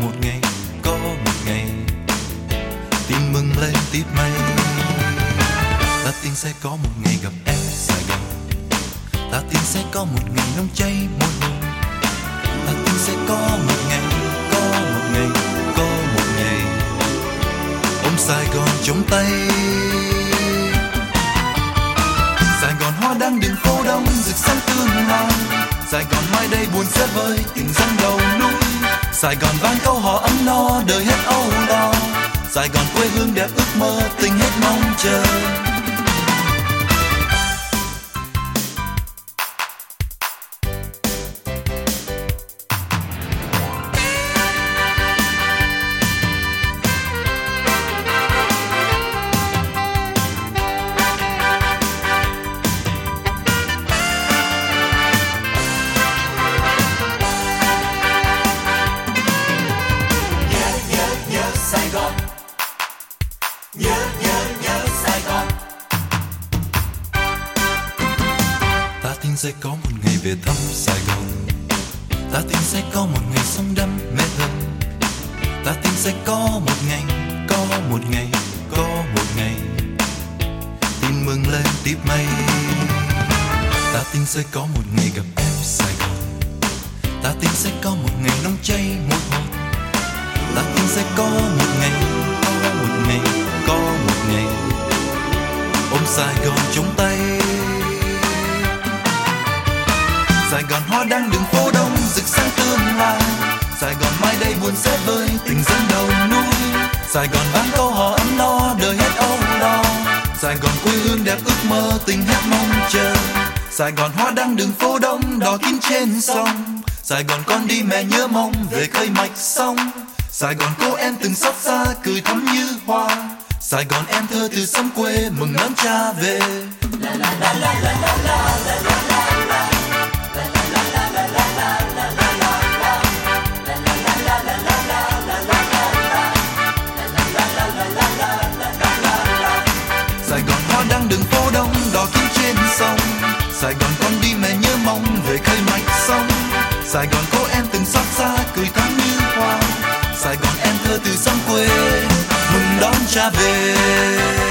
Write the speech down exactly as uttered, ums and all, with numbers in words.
một ngày, có một ngày tin mừng lên tiếp mây. Ta tin sẽ có một ngày gặp em Sài Gòn. Ta tin sẽ có một ngày nóng cháy môi hôn. Ta tin sẽ có một ngày, có một ngày, có một ngày ôm Sài Gòn trong tay. Sài Gòn hoa đang đường phố đông rực sáng tương lai. Sài Gòn mai đây buồn sẽ vơi tình dân đầu núi. Sài Gòn vang câu hò ấm no đời hết âu lo. Sài Gòn quê hương đẹp ước mơ tình hết mong chờ. Nhớ nhớ nhớ Sài Gòn. Ta tin sẽ có một ngày về thăm Sài Gòn. Ta tin sẽ có một ngày sống đắm mê hơn. Ta tin sẽ có một ngày, có một ngày, có một ngày tin mừng lên tiếp mây. Ta tin sẽ có một ngày gặp em Sài Gòn. Ta tin sẽ có một ngày nóng cháy môi hôn. Ta tin sẽ có một ngày, có một ngày, có một ngày ôm Sài Gòn trong tay. Sài Gòn hoa đang đường phố đông rực sáng tương lai. Sài Gòn mai đây buồn sẽ vơi tình dân đầu núi. Sài Gòn vang câu hò ấm no đời hết âu lo. Sài Gòn quê hương đẹp ước mơ tình hết mong chờ. Sài Gòn hoa đang đường phố đông đỏ kín trên sông. Sài Gòn con đi mẹ nhớ mong về khơi mạch sông. Sài Gòn cô em từng xót xa cười thắm như hoa. Sài Gòn em thơ từ sông quê mừng đón cha về. Sài Gòn hoa đang đường phố đông đỏ kín trên sông. Sài Gòn con đi mẹ nhớ mong về khơi mạch sông. Sài Gòn cô em từng xót xa cười thắm như hoa. Sài Gòn em thơ từ sông quê mừng đón cha về.